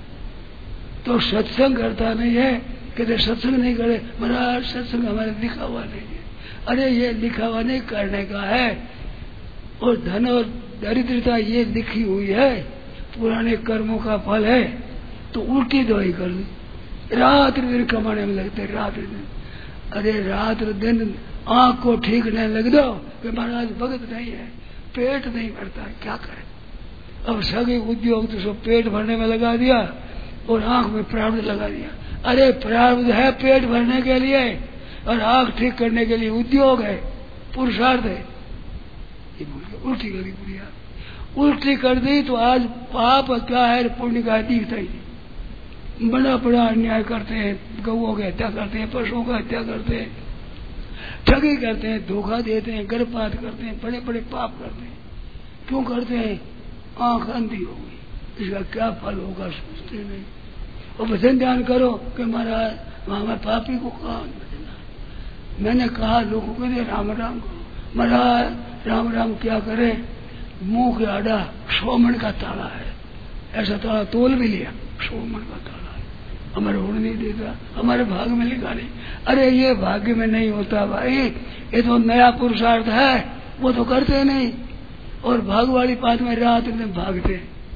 तो सत्संग करता नहीं है, कहते सत्संग नहीं करे, महाराज सत्संग हमारे लिखा हुआ नहीं है। अरे ये लिखा हुआ नहीं करने का है, और धन और दरिद्रता ये लिखी हुई है, पुराने कर्मों का फल है। तो उल्टी दवाई कर ली, रात दिन कमाने में लगते रात दिन। अरे रात दिन आंख को ठीक नहीं लग दो कि महाराज भगत नहीं है, पेट नहीं भरता है, क्या करे। अब सभी उद्योग तो सब पेट भरने में लगा दिया और आंख में प्रारब्ध लगा दिया। अरे प्रारब्ध है पेट भरने के लिए और आंख ठीक करने के लिए उद्योग है, पुरुषार्थ है। ये उल्टी कर दी बुढ़िया, उल्टी कर दी तो आज पाप क्या है पुण्य का दिखता ही नहीं। बड़ा बड़ा अन्याय करते हैं, गौओं की हत्या करते हैं, पशुओं की हत्या करते हैं, ठगी करते हैं, धोखा देते हैं, गर्भपात करते हैं, बड़े बड़े पाप करते हैं। क्यों करते हैं? आंख अंधी हो गई, इसका क्या फल होगा सोचते नहीं। और भजन ध्यान करो कि महाराज वहां पापी को कहा भजना। मैंने कहा लोगों को दे राम राम करो। महाराज राम राम क्या करे, मुंह के आड़ा सौ मन का ताला है, ऐसा ताला तोल भी लिया, सौ मन का ताला है, हमारे होने नहीं देता, हमारे भाग में लिखा नहीं। अरे ये भाग्य में नहीं होता भाई, ये तो नया पुरुषार्थ है, वो तो करते नहीं। और भाग वाली बात में रात में भागते,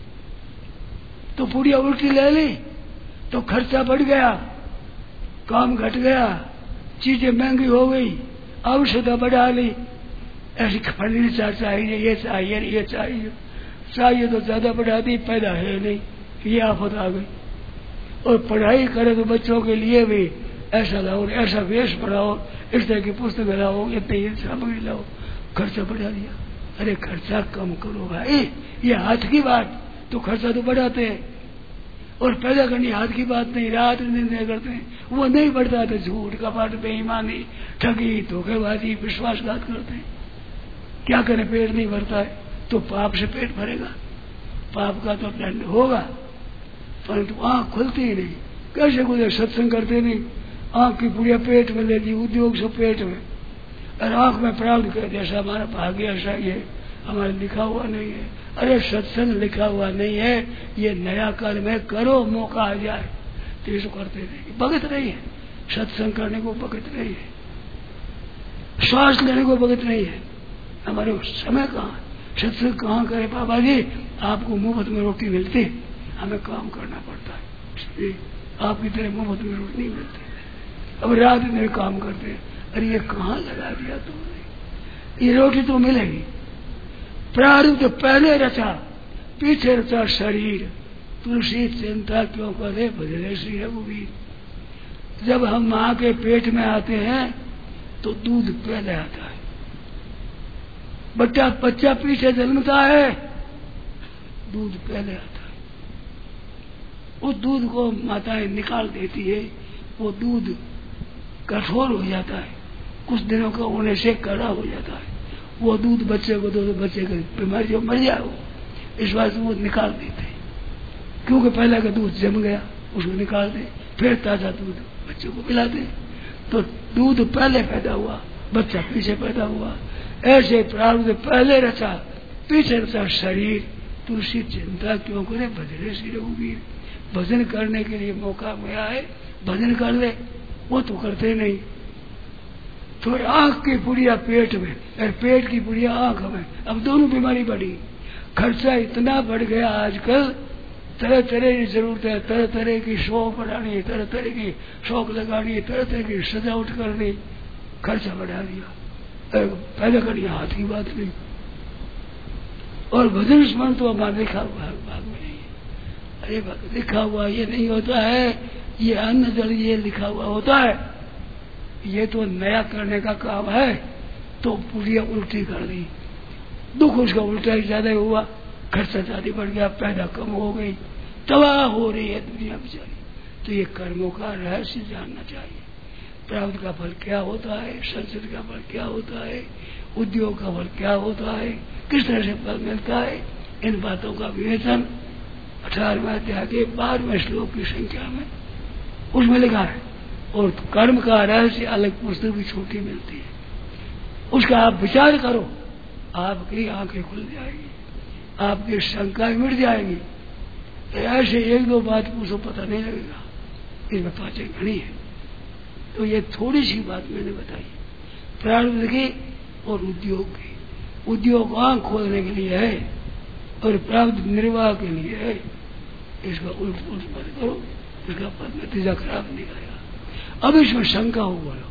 तो पुड़िया उल्टी ले ली तो खर्चा बढ़ गया, काम घट गया, चीजें महंगी हो गई, औषधा बढ़ा ली, ऐसी फर्नीचर चाहिए, ये चाहिए, ये चाहिए चाहिए तो ज्यादा बढ़ा दी, पैदा है नहीं, ये आफत आ गई। और पढ़ाई करे तो बच्चों के लिए भी ऐसा लाओ, ऐसा वेश पढ़ाओ, इस तरह की पुस्तक लाओ, इतनी सामग्री लाओ, खर्चा बढ़ा दिया। अरे खर्चा कम करो भाई, ये हाथ की बात, तो खर्चा तो बढ़ाते हैं। और पैदा करनी हाथ की बात नहीं, रात दिन करते हैं, वो नहीं बढ़ता। तो झूठ कपट बेईमानी ठगी धोखेबाजी विश्वासघात करते हैं। क्या करें, पेट नहीं भरता है तो पाप से पेट भरेगा, पाप का तो दंड होगा, परंतु आंख खुलती ही नहीं। कैसे खुले? सत्संग करते नहीं, आंख की पुड़िया पेट में ले ली, उद्योग से पेट में, और आंख में प्राप्त कर जैसा हमारा भाग्य ऐसा ही है, हमारे लिखा हुआ नहीं है। अरे सत्संग लिखा हुआ नहीं है, ये नया कर्म है, करो मौका आ जाए तो इसको करते नहीं। भगत नहीं है, सत्संग करने को भगत नहीं है, श्वास लेने को भगत नहीं है। हमारे समय कहाँ, सत्संग कहाँ करे बाबा जी? आपको मुफ्त में रोटी मिलती, हमें काम करना पड़ता है, आपकी तरह मुफ्त में रोटी नहीं मिलती। अब रात दिन काम करते हैं, अरे ये कहाँ लगा दिया तुमने? ये रोटी तो मिलेगी, प्रारब्ध तो पहले रचा, पीछे रचा शरीर, तुलसी चिंता क्यों करे भजने श्री रघुवीर। जब हम माँ के पेट में आते हैं तो दूध पहले आता है, बच्चा बच्चा पीछे जन्मता है, दूध पहले आता है। उस दूध को माताएं निकाल देती है, वो दूध कठोर हो जाता है, कुछ दिनों का होने से कड़ा हो जाता है। वो दूध बच्चे को दो तो बच्चे का बीमारी जो मर जाए वो, इस बात से वो निकाल देते हैं, क्योंकि पहले का दूध जम गया, उसको निकाल दे, फिर ताजा दूध बच्चे को पिलाते हैं। तो दूध पहले पैदा हुआ, बच्चा पीछे पैदा हुआ। ऐसे प्रारब्ध पहले रचा, पीछे रचा शरीर। तुलसी चिंता क्यों करे, भजने से रघुवीर। भजन करने के लिए मौका मिला है, भजन कर ले, वो तो करते नहीं। तो आंख की पुड़िया पेट में और पेट की पुड़िया आंख में, अब दोनों बीमारी बढ़ी। खर्चा इतना बढ़ गया आजकल, तरह तरह की जरूरत है, तरह तरह की शौक बढ़ानी है, तरह तरह की शौक लगानी है, तरह तरह की सजावट करनी, खर्चा बढ़ा दिया। पैदा करनी हाथ की बात नहीं। और भजन स्मरण तो हमारा लिखा हुआ भाग में नहीं है। अरे भक्त लिखा हुआ ये नहीं होता है, ये अन्न जल ये लिखा हुआ होता है। ये तो नया करने का काम है। तो पुड़िया उल्टी कर दी, दुख उसका उल्टा ही ज्यादा हुआ, खर्चा ज्यादा बढ़ गया, पैदा कम हो गई, तबाह हो रही है दुनिया बेचारी। तो ये कर्मों का रहस्य जानना चाहिए। प्रारब्ध का फल क्या होता है, संचित का फल क्या होता है, उद्योग का फल क्या होता है, किस तरह से फल मिलता है, इन बातों का विवेचन अठारहवें अध्याय के बारहवें श्लोक की संख्या में उसमें लिखा है। और कर्म का रहस्य अलग पुस्तक भी छोटी मिलती है, उसका आप विचार करो, आपकी आंखें खुल जाएगी, आपकी शंकाएं मिट जाएगी। ऐसे एक दो बात पूछो पता नहीं लगेगा, इसमें पाचन घनी है। तो ये थोड़ी सी बात मैंने बताई प्रारब्ध की और उद्योग की। उद्योग आंख खोलने के लिए है और प्रारब्ध निर्वाह के लिए है। इसका उल्ट उल्ट मत करो, इसका पद नतीजा खराब निकलेगा। अब इसमें शंका हो, बोलो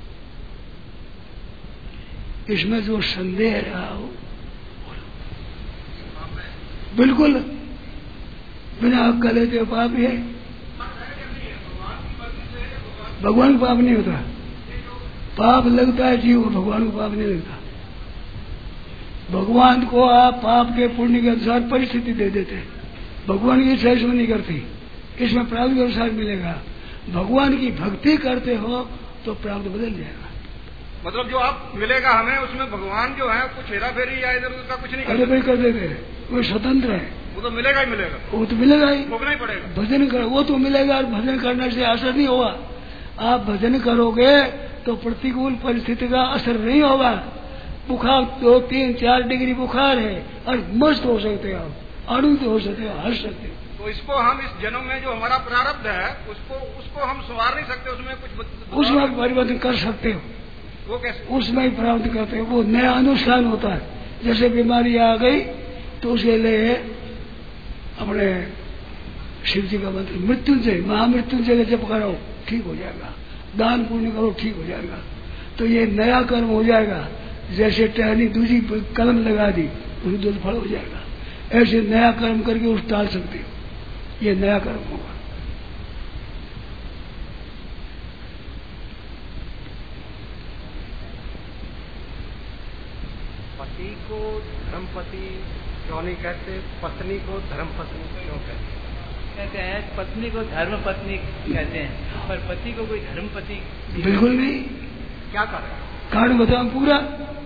इसमें जो संदेह रहा हो बोलो। बिल्कुल बिना हक का लेते पाप है। भगवान को पाप नहीं होता, पाप लगता है जीव को, भगवान को पाप नहीं लगता। भगवान को आप पाप के पुण्य के अनुसार परिस्थिति दे देते हैं, भगवान की इच्छा इसमें नहीं करती, इसमें प्रारब्ध के अनुसार मिलेगा। भगवान की भक्ति करते हो तो प्रारब्ध बदल जाएगा। मतलब जो आप मिलेगा हमें, उसमें भगवान जो है कुछ हेरा फेरी या इधर उधर का कुछ नहीं अरे भाई कर देते, वो स्वतंत्र है, वो तो मिलेगा ही मिलेगा, वो तो मिलेगा ही, भोगना ही पड़ेगा। भजन कर, वो तो मिलेगा। और भजन करने से असर नहीं होगा। आप भजन करोगे तो प्रतिकूल परिस्थिति का असर नहीं होगा। बुखार दो तीन चार डिग्री बुखार है और मस्त हो सकते हो, आनंद हो सकते हो, हंस सकते हो। तो इसको हम इस जन्म में जो हमारा प्रारब्ध है उसको उसको हम सुधार नहीं सकते, उसमें कुछ उसमें परिवर्तन कर सकते हो। वो कैसे? उसमें ही प्राप्त करते हो, वो नया अनुष्ठान होता है। जैसे बीमारी आ गई तो उसके लिए अपने शिव जी का मंत्र मृत्युंजय महामृत्युंजय जप करो, ठीक हो जाएगा। दान पुण्य करो, ठीक हो जाएगा। तो ये नया कर्म हो जाएगा। जैसे टहनी दूसरी कलम लगा दी, उसमें दूध फल हो जाएगा। ऐसे नया कर्म करके उस टाल सकते हो, ये नया कर्म होगा। पति को धर्मपति क्यों नहीं कहते, पत्नी को धर्मपत्नी क्यों कहते? कहते हैं पत्नी को धर्म पत्नी कहते हैं, पर पति को कोई धर्मपति बिल्कुल नहीं। क्या कारण? कारण बताऊं पूरा।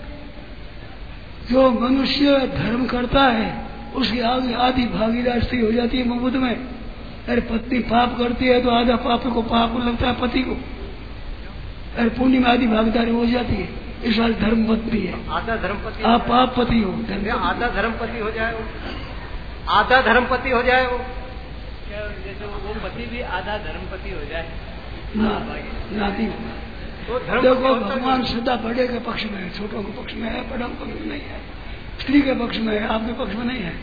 जो मनुष्य धर्म करता है उसकी आगे आधी भागीदार स्त्री हो जाती है मुकुट में। अरे पत्नी पाप करती है तो आधा पाप को पाप को लगता है पति को, अरे पुण्य में आधी भागीदारी हो जाती है। इस बार धर्म पत्नी है, आधा धर्मपति, आप पाप पति हो। आधा धर्मपति हो जाए वो, आधा धर्मपति हो जाए वो, जैसे वो पति भी आधा धर्मपति हो जाए ना, नाती होगा। तो देखो भगवान सदा बड़े के पक्ष में है, छोटों के पक्ष में है, बड़ों के पक्ष में नहीं है। स्त्री के पक्ष में है, आपके पक्ष में नहीं है।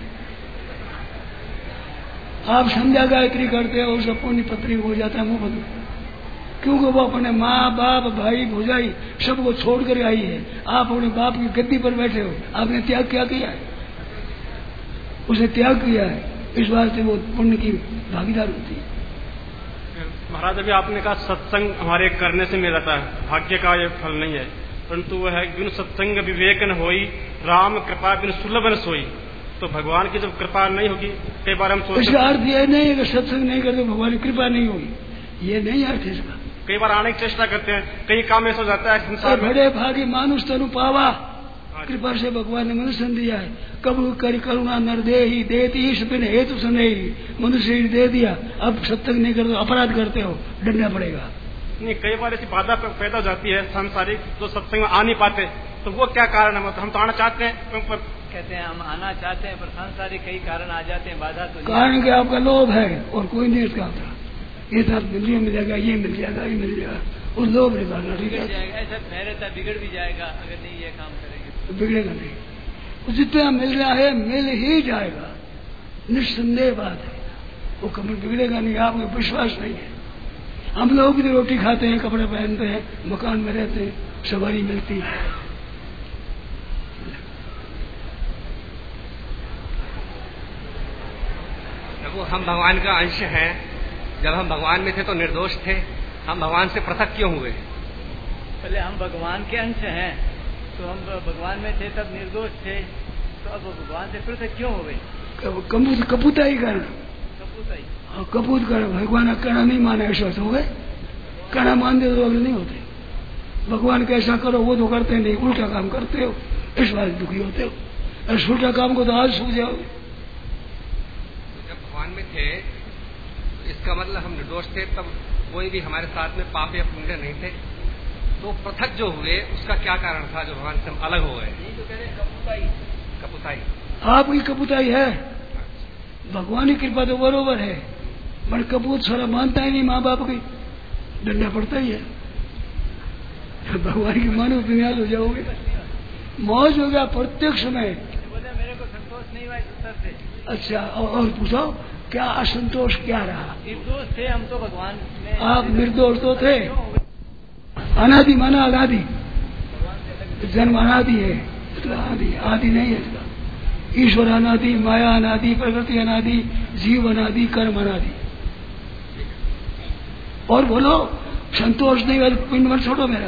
आप संध्या गायत्री करते हो, उसका पुण्य पत्नी हो जाता है मुफ्त में, क्योंकि वो अपने माँ बाप भाई भौजाई सबको छोड़ कर आई है। आप अपने बाप की गद्दी पर बैठे हो, आपने त्याग क्या किया है? उसने त्याग किया है, इस वास्ते वो पुण्य की भागीदार होती है। महाराज अभी आपने कहा सत्संग हमारे करने से मिल जाता है, भाग्य का ये फल नहीं है, परंतु वह है बिन सत्संग विवेक न होई, राम कृपा बिन सुलभ न सोई। तो भगवान की जब कृपा नहीं होगी, कई बार हम सोचते इसका अर्थ यह नहीं है कि सत्संग नहीं करते भगवान की कृपा नहीं होगी, ये नहीं अर्थ इसका। कई बार आने की चेष्टा करते हैं, कई काम ऐसा हो जाता है संसार में। बड़े भागी मानुष तनु पावा, कृपा से भगवान ने मनुष्य दिया है। कब कर करुणा नर दे ही देती ही सपिन हेतु सनेही, मनुष्य दे दिया, अब सत्संग नहीं करते, अपराध करते हो, डरना पड़ेगा। नहीं, कई बार ऐसी बाधा पैदा हो जाती है सांसारिक, जो सत्संग में आ नहीं पाते, तो वो क्या कारण है? मतलब हम तो आना चाहते हैं, पर कहते हैं हम आना चाहते हैं, पर सांसारिक कई कारण आ जाते हैं, बाधा तो कारण क्या आपका लोभ है और कोई नहीं इसका होता। ये सब मिल मिल जाएगा, ये मिल जाएगा, ये मिल जाएगा, उस लोभ नहीं करना, ठीक है? ऐसा रहता बिगड़ भी जाएगा अगर नहीं ये काम करेंगे तो बिगड़ेगा नहीं। जितना मिल रहा है मिल ही जाएगा, निस्संदेह बात है, वो कभी बिगड़ेगा नहीं। आपको विश्वास नहीं है। हम लोग भी रोटी खाते हैं, कपड़े पहनते हैं, मकान में रहते हैं, सवारी मिलती है। वो हम भगवान का अंश हैं। जब हम भगवान में थे तो निर्दोष थे, हम भगवान से पृथक क्यों हुए? पहले हम भगवान के अंश हैं, तो हम भगवान में थे तब निर्दोष थे, तो अब भगवान से पृथक क्यों हुए? कपूत कपूता ही कर कपूता ही हाँ, कपूत कर। भगवान का कहना नहीं माना, ऐसा हो गए। कहना मान दे तो अगले नहीं होते। भगवान कैसा करो वो तो करते नहीं, उल्टा काम करते हो, इस बात दुखी होते हो। और उल्टा काम को तो आज सूझ जाओगे। जब भगवान में थे तो इसका मतलब हम निर्दोष थे, तब कोई भी हमारे साथ में पाप या पुण्य नहीं थे, तो पृथक जो हुए उसका क्या कारण था जो भगवान से हम अलग हो गए? नहीं तो कह रहे कपूताई कपूताई आपकी कपूताई है। भगवान की कृपा तो बरोबर है, पर कपूत सारा मानता ही नहीं, माँ बाप की डंडा पड़ता ही है। भगवान की मानो बिनाल हो जाओगे, मौज हो गया प्रत्यक्ष में। बोले मेरे को संतोष नहीं हुआ इस उत्तर से। अच्छा, और, और पूछो क्या असंतोष क्या रहा? निर्दोष थे हम तो भगवान में। आप निर्दोष तो थे। अनादि माना अनादि, जन्म अनादि है, आदि आदि नहीं है इसका। ईश्वर अनादि, माया अनादि, प्रकृति अनादि, जीव अनादि, कर्म अनादि। और बोलो संतोष नहीं हुआ पिंड मत छोड़ो मेरा।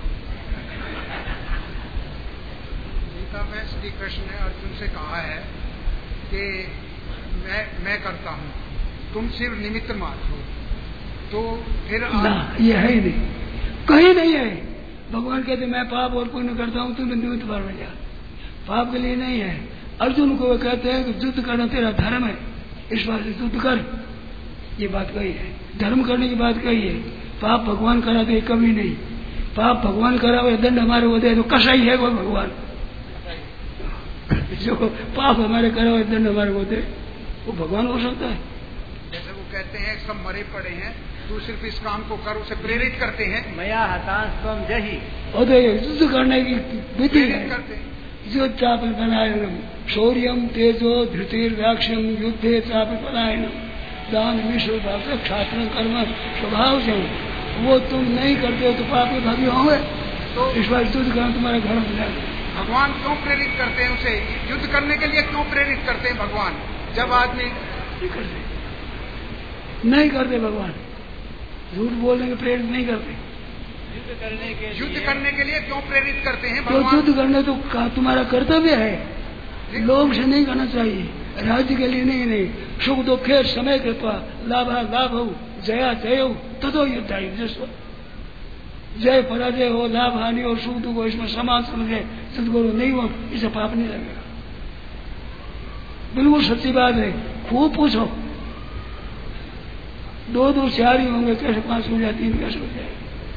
गीता में श्री कृष्ण ने अर्जुन से कहा है कि मैं मैं करता हूँ, तुम सिर्फ निमित्त मात्र हो। तो फिर ना, ये है ही नहीं, कहीं नहीं है। भगवान कहते मैं पाप और पुण्य करता हूँ, तुम निमित्त मात्र में जा। पाप के लिए नहीं है। अर्जुन को कहते हैं कि युद्ध करना तेरा धर्म है, इस बात से युद्ध कर, ये बात कही है। धर्म करने की बात कही है। पाप भगवान करा दे कभी नहीं। पाप भगवान करा हुए दंड हमारे को दे तो कसाई है कोई भगवान। जो पाप हमारे करा हुए दंड हमारे को दे वो भगवान हो सकता है। जैसे वो कहते हैं सब मरे पड़े हैं, तू सिर्फ इस काम को कर, उसे प्रेरित करते हैं। मया हतांश त्वं जहि, और तो युद्ध करने की विधि है। करते हैं जो चाप पलायनम शौर्यम तेजो धृतिर्व्याक्षम युद्धे चाप पलायनम दान विश्व छात्र कर्म स्वभाव से वो तुम नहीं करते हो तो पाप के भागी होंगे। तो इस बार युद्ध करना तुम्हारे घर में जाएगा। भगवान क्यों प्रेरित करते हैं उसे युद्ध करने के लिए? क्यों प्रेरित करते हैं भगवान? जब आदमी नहीं करते नहीं करते भगवान झूठ बोलने के प्रेरित नहीं करते। युद्ध करने के युद्ध करने के लिए क्यों प्रेरित करते हैं तो भगवान? युद्ध करने तो का तुम्हारा कर्तव्य है, लोग से नहीं करना चाहिए, राज्य के लिए नहीं नहीं सुख दुखे समय कृपा लाभा लाभ हो जया जय हो तदो युद्ध आई। जय पराजय हो, लाभ हानि हो, सुख दुख हो, इसमें समान समझे सदगुरु नहीं हो, इसे पाप नहीं लगेगा। बिल्कुल सच्ची बात है। खूब पूछो, दो दो चार ही होंगे कैसे पांच हो जाए, तीन कैसे हो जाए।